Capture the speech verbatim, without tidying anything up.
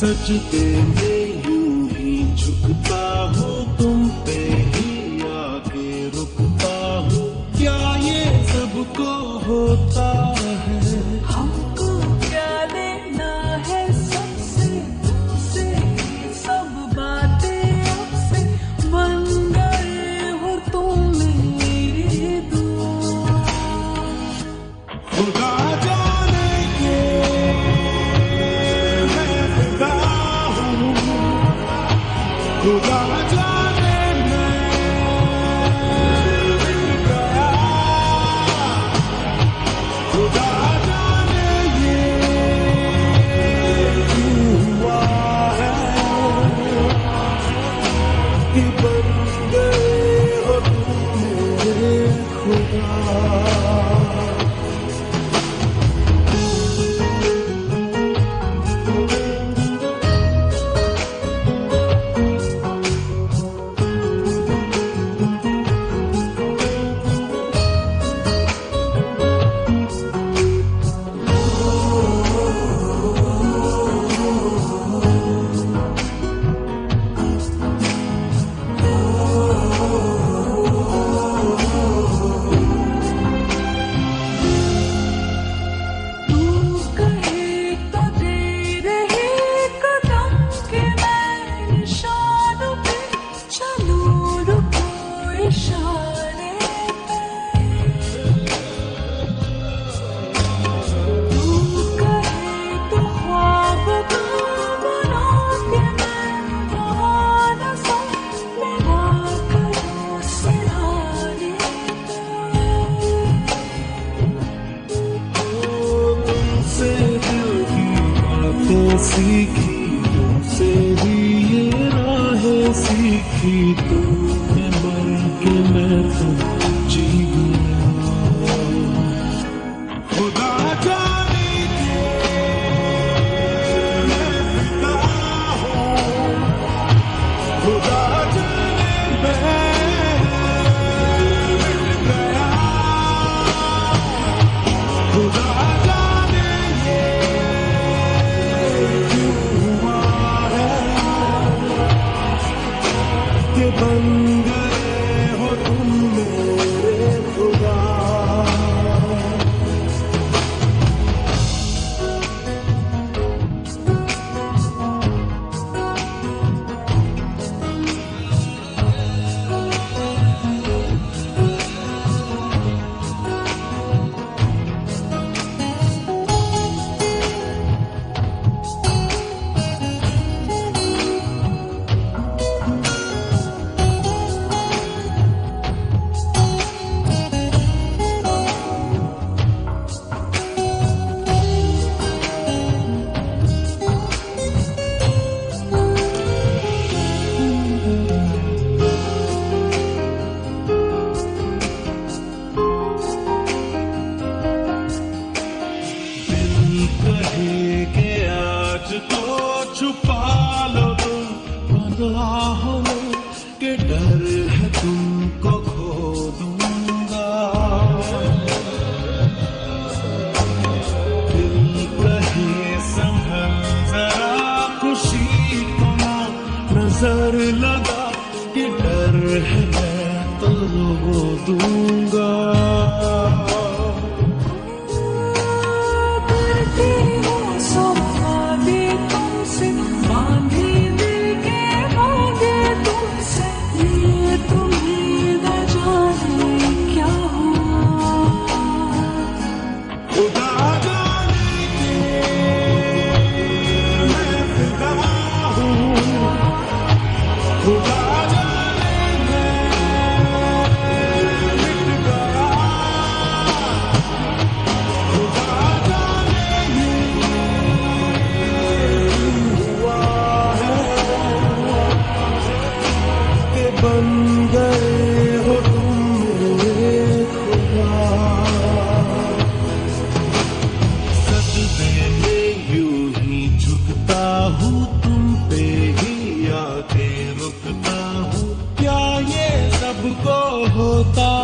सजदे में यूं ही झुकता हूँ, तुम पे ही आके रुकता हूँ। क्या ये सबको होता है? हमको क्या लेना है सबसे, तुमसे सब बातें आपसे। बन गए हो तुम मेरी दुआ। खुदा जाने के मैं फिदा हूँ, खुदा जाने मैं मिल गया। खुदा जाने ये क्यों हुआ है कि बन गए हो तुम मेरे खुदा। सीखी तुमसे ही ये राहें सीखी, तुमने मर के मैं तो जी गया। खुदा जाने के मैं फिदा हूँ, खुदा जाने मैं मिल गया। खुदा जाने ये के बन गए हो तुम मेरे खुदा। कहे के आज तो छुपा लो तुम राहों में, के डर है तुमको खो दूंगा। दिल कहे संभल जरा खुशी को ना नजर लगा, के डर है मैं तो रो दूंगा। बन गए हो तुम मेरे खुदा। सजदे में यूं ही झुकता हूँ, तुम पे ही आके रुकता हूँ। क्या ये सबको होता